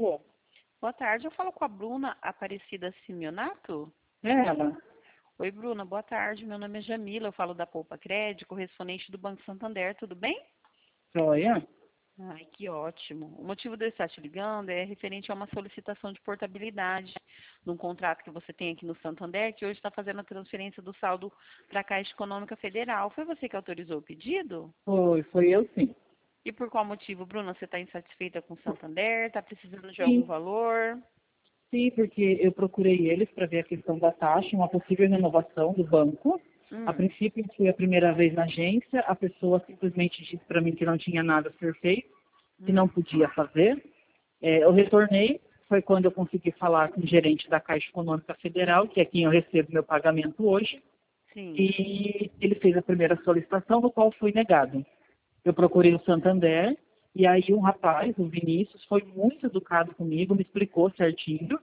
favor. Boa tarde, eu falo com a Bruna Aparecida Simeonato. É ela. Oi, Bruna, boa tarde. Meu nome é Jamila, eu falo da Poupa Crédito, correspondente do Banco Santander, tudo bem? Joia? Ai, que ótimo. O motivo de eu estar te ligando é referente a uma solicitação de portabilidade de um contrato que você tem aqui no Santander, que hoje está fazendo a transferência do saldo para a Caixa Econômica Federal. Foi você que autorizou o pedido? Foi eu sim. E por qual motivo, Bruna? Você está insatisfeita com o Santander? Está precisando de algum Sim, valor? sim, porque eu procurei eles para ver a questão da taxa, uma possível renovação do banco. A Hum, princípio, fui a primeira vez na agência, a pessoa simplesmente disse para mim que não tinha nada a ser feito, que não hum, podia fazer. Eu retornei, foi quando eu consegui falar com o gerente da Caixa Econômica Federal, que é quem eu recebo meu pagamento hoje, sim. e ele fez a primeira solicitação, no qual fui negado. Eu procurei o Santander, e aí um rapaz, o Vinícius, foi muito educado comigo, me explicou certinho,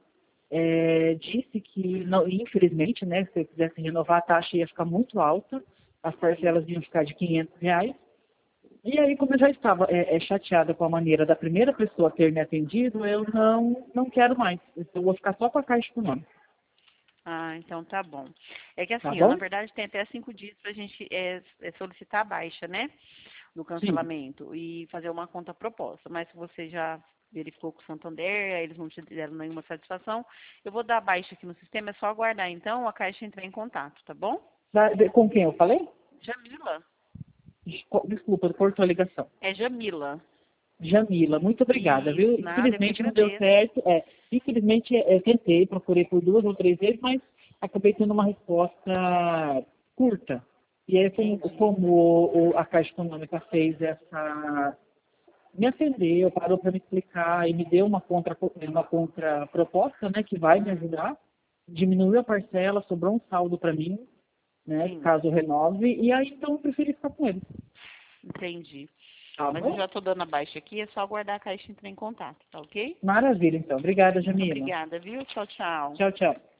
disse que, não, infelizmente, né, se eu quisesse renovar, a taxa ia ficar muito alta, as parcelas iam ficar de R$ 500. E aí, como eu já estava chateada com a maneira da primeira pessoa ter me atendido, eu não quero mais. Eu vou ficar só com a Caixa Econômica. Ah, então tá bom. É que Tá assim, ó, na bom? verdade tem até 5 dias para a gente solicitar a baixa, né? Do Sim. cancelamento e fazer uma conta proposta. Mas se você já verificou com o Santander, aí eles não te deram nenhuma satisfação, eu vou dar a baixa aqui no sistema, é só aguardar então a Caixa entrar em contato, tá bom? Com quem eu falei? Jamila. Desculpa, cortou a ligação. É Jamila. Jamila, muito obrigada, Isso, viu? nada, eu que Infelizmente não deu agradeço. certo. Infelizmente eu tentei, procurei por 2 ou 3 vezes, mas acabei tendo uma resposta curta. E aí, Entendi. como a Caixa Econômica fez essa. Me atendeu, parou para me explicar e me deu uma contraproposta, né, que vai me Hum, ajudar, diminuiu a parcela, sobrou um saldo para mim, né, sim, caso eu renove, e aí então eu preferi ficar com ele. entendi. Tá Mas eu bom? já tô dando a baixa aqui, é só aguardar a Caixa entrar em contato, tá ok? Maravilha, então. Obrigada, Muito Jamila. obrigada, viu? Tchau, tchau. Tchau, tchau.